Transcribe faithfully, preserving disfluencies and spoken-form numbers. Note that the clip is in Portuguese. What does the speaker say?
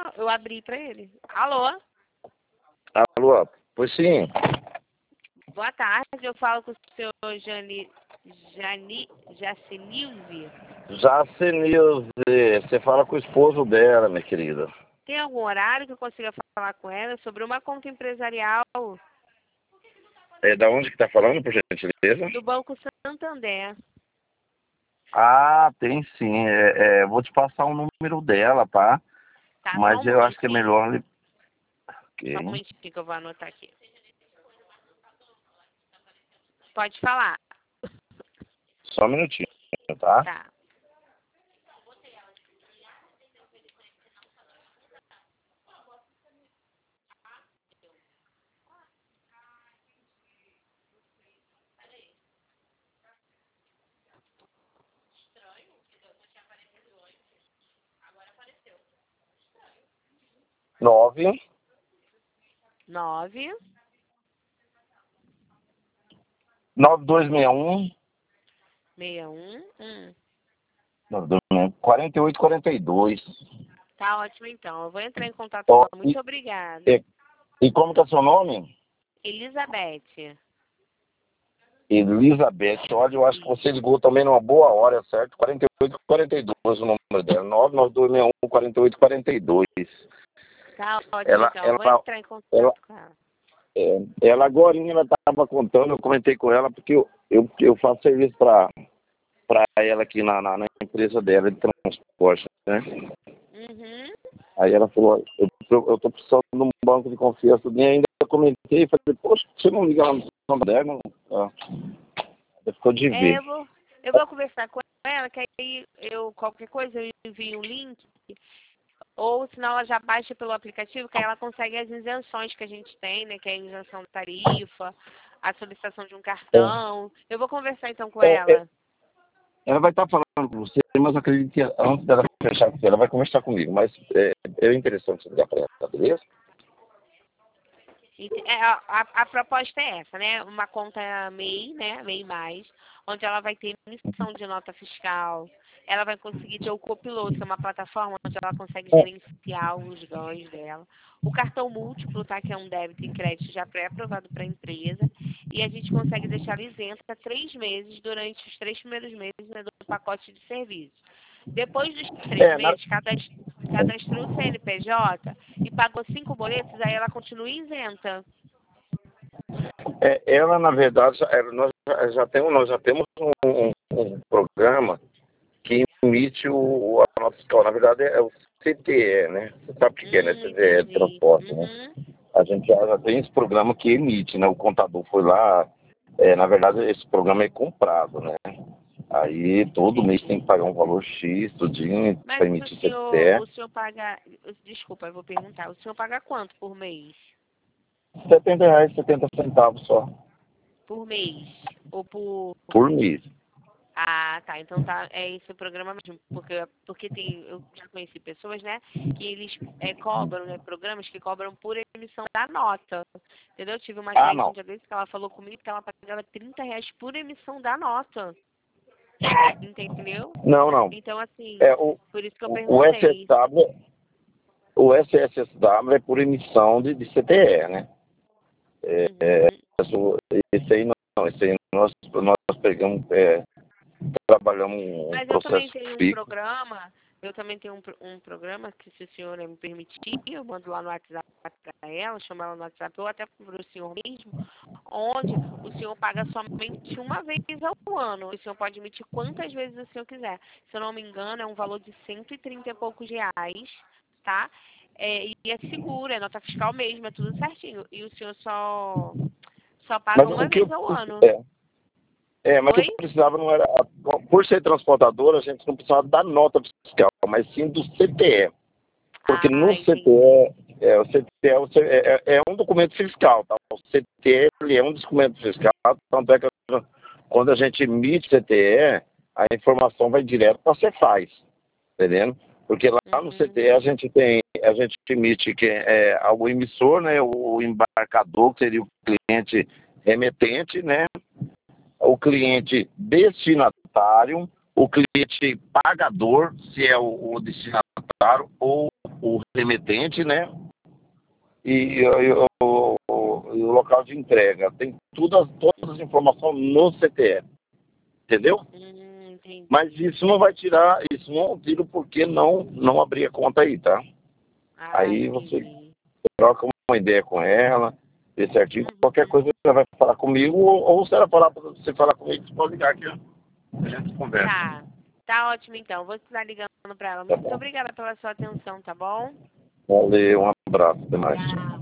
eu abri para ele. Alô? Alô, pois sim. Boa tarde, eu falo com o senhor Jani, Jani, Jacinilze. Jacinilze, você fala com o esposo dela, minha querida. Tem algum horário que eu consiga falar com ela sobre uma conta empresarial É da onde que tá falando, por gentileza? do Banco Santander? Ah, tem sim. É, é, vou te passar o número dela, tá? Tá, Mas só um eu acho que é momentinho. melhor... Ok. Só um momentinho que eu vou anotar aqui. Pode falar. Só um minutinho, tá? Tá. Nove, Nove, nove dois seis um, meia um, um. nove dois seis um, quarenta e oito quarenta e dois. Tá ótimo, então. Eu vou entrar em contato com Ó, ela. Muito e, obrigada. e, e como que é seu nome? Elizabeth. Elizabeth. Olha, eu acho que você ligou também numa boa hora, certo? quarenta e oito quarenta e dois o número dela. nove nove dois seis um, quarenta e oito quarenta e dois. Tá ótimo, Ela, então. Eu vou ela, entrar em contato ela, com ela. é, ela agora ela estava contando, eu comentei com ela, porque eu, eu, eu faço serviço para ela aqui na, na, na empresa dela de transporte, né? Uhum. Aí ela falou, eu, eu tô precisando de um banco de confiança. E ainda eu comentei, falei, poxa, você não liga lá no Santander, não? Ah, ficou de É, ver. eu vou, eu vou conversar com ela, que aí eu, qualquer coisa, eu envio um link, ou senão ela já baixa pelo aplicativo, que aí ela consegue as isenções que a gente tem, né? Que é a isenção de tarifa, a solicitação de um cartão. Eu vou conversar então com É, é, ela. ela vai estar falando com você, mas acredito que antes dela fechar com você, ela vai conversar comigo. Mas é, é interessante você ligar para ela, tá beleza? Ent- é, a, a, a proposta é essa, né? Uma conta M E I, né? M E I mais, onde ela vai ter emissão de nota fiscal, ela vai conseguir ter o copiloto, que é uma plataforma onde ela consegue gerenciar os ganhos dela. O cartão múltiplo, tá? Que é um débito e crédito já pré-aprovado para a empresa. E a gente consegue deixar ela isenta três meses durante os três primeiros meses, né, do pacote de serviços. Depois dos três É, na, meses, cadast- cadastrou o C N P J e pagou cinco boletos, aí ela continua isenta. é, ela, na verdade, já- ela- nós, já, já temos, nós já temos um, um- um programa que emite o, a nota fiscal. Na verdade, é o C T E, né? Você sabe o que é, né? Hum, C T E, entendi. transporte, né? Uhum. A gente já, já tem esse programa que emite, né? O contador foi lá, é, na verdade, esse programa é comprado, né? Aí todo mês tem que pagar um valor X, tudinho, para Mas o emitir senhor, C T E. o senhor paga, desculpa, eu vou perguntar, o senhor paga quanto por mês? setenta reais, setenta centavos só, Por mês? Ou por... por mês. Ah, tá, então tá, é esse o programa mesmo, porque, porque tem, eu já conheci pessoas, né, que eles é, cobram, né, programas que cobram por emissão da nota, entendeu? Eu tive uma Ah, cliente um não. dia desses que ela falou comigo que ela pagava trinta reais por emissão da nota, entendeu? Não, não. Então, assim, É, o, por isso que eu o, o perguntei. S S W, o S S S W é por emissão de, de C T E, né? É, é, Uhum. isso- esse aí não, esse aí nós, nós pegamos, é, trabalhamos um Mas eu também processo tenho um fixo. programa, eu também tenho um, pro- um programa que, se o senhor me permitir, eu mando lá no WhatsApp para ela, chamo ela no WhatsApp, ou até para o senhor mesmo, onde o senhor paga somente uma vez ao ano. O senhor pode emitir quantas vezes o senhor quiser. Se eu não me engano, é um valor de cento e trinta e poucos reais, tá? É, e é seguro, é nota fiscal mesmo, é tudo certinho. E o senhor só, só paga Mas uma o que eu, vez ao ano. é, é, mas o que Oi? eu precisava não era, por ser transportadora, a gente não precisava da nota fiscal, mas sim do C T E. Porque Ah, no entendi. C T E, é, o C T E é, o C- é- é é um documento fiscal, tá? O C T E ele é um documento fiscal, tanto é que quando a gente emite C T E, a informação vai direto para a Cefaz, entendendo? Porque lá no C T E Uhum. a gente tem, a gente emite que é o emissor, né? O embarcador, que seria o cliente remetente, né? O cliente destinatário, o cliente pagador, se é o, o destinatário ou o remetente, né? E, e o, o, o local de entrega. Tem tudo, todas as informações no C T E. Entendeu? Hum, entendi. Mas isso não vai tirar, isso não tira o porquê não, não abrir a conta aí, tá? Ah, Aí você entendi. troca uma ideia com ela, vê certinho. Uhum. Qualquer coisa ela vai falar comigo, ou, ou se ela falar pra você falar comigo, você pode ligar aqui, ó. A gente conversa. Tá. Tá ótimo, então. Vou estar ligando pra ela. Tá Muito bom. obrigada pela sua atenção, tá bom? Valeu, um abraço, até mais. Tchau.